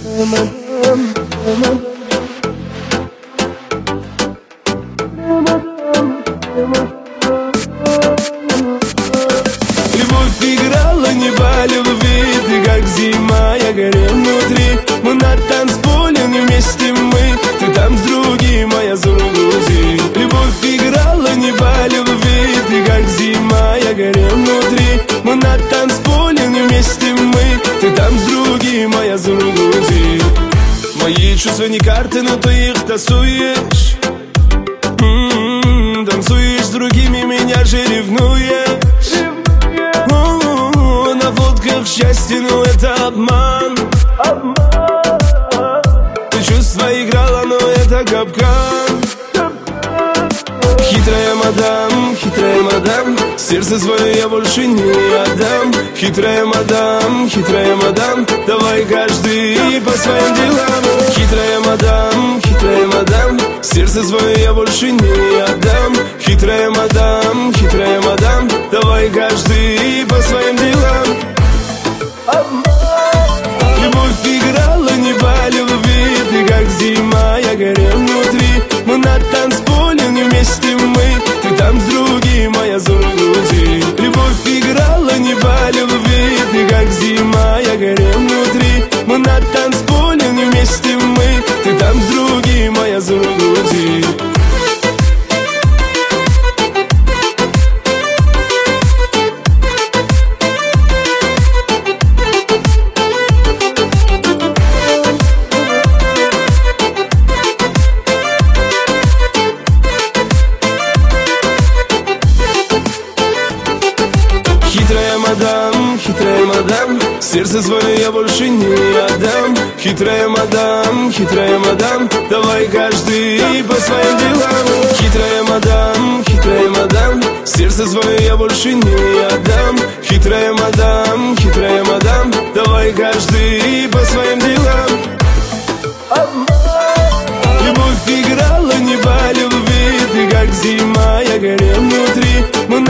Любовь играла не по любви, ты как зима, я горел внутри. Мы на танцполе, не вместе мы, ты там с другим, а я за груди. Любовь играла не по любви, ты как зима, я горел внутри. Мы на танцполе, не вместе мы, ты там с другим, а я за груди. Мои чувства не карты, но ты их тасуешь. Танцуешь с другими, меня же ревнуешь. На фотках счастье, но это обман. Ты чувства играла, но это капкан. Хитрая мадам, сердце свое я больше не отдам. Хитрая мадам, давай каждый по своим делам. Хитрая мадам, сердце свое я больше не отдам. Хитрая мадам, давай каждый по своим делам. Любовь играла не по любви, ты как зима, я горел внутри. Мы на танцполе, не вместе мы, ты там с другим, а я за груди. Любовь играла не по любви, ты как зима, я горел внутри. Мы на танцполе, не вместе мы, ты там с другим, а я за груди. Хитрая мадам, сердце свое я больше не отдам. Хитрая мадам, давай каждый по своим делам. Хитрая мадам, сердце свое я больше не отдам. Хитрая мадам, давай каждый по своим делам. Любовь играла не по любви, ты как зима, я горел внутри. Мы